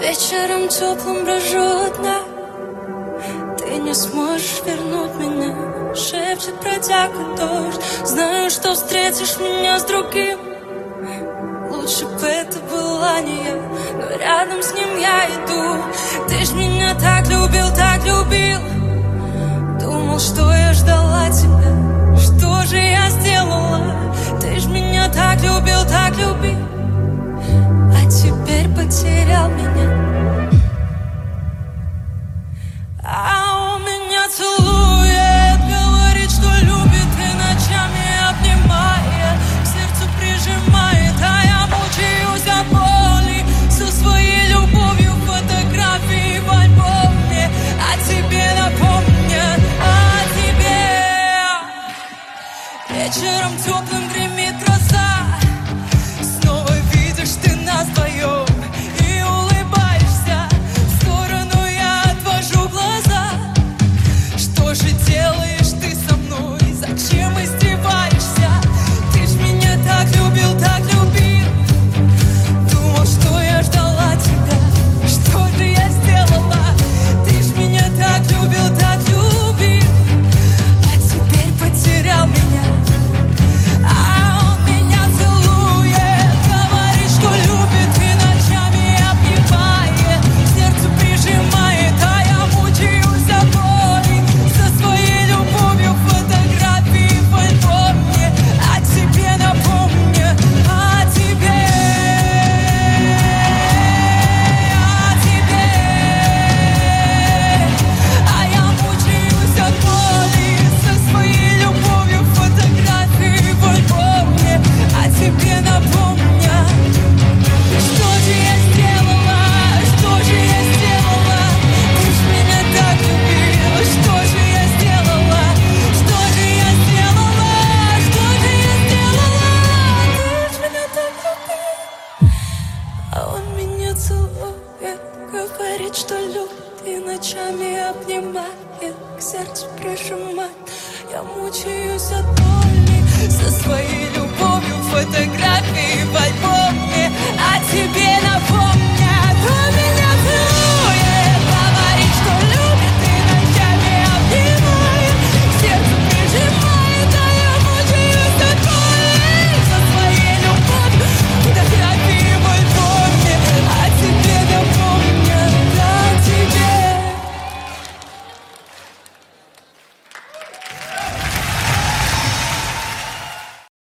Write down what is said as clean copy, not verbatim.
Вечером теплым брожу одна. Ты не сможешь вернуть меня. Шепчет бродяга дождь. Знаю, что встретишь меня с другим. Лучше бы это была не я, но рядом с ним я иду. Ты ж меня так любил, так любил. Думал, что я ждала тебя. Что же я сделала? Ты ж меня так любил, так любил. А теперь потерял меня. А он меня целует, говорит, что любит, и ночами обнимает, к сердцу прижимает, а я мучаюсь от боли. Со своей любовью фотографии в альбоме. А тебе напомнят, а тебе вечером теплым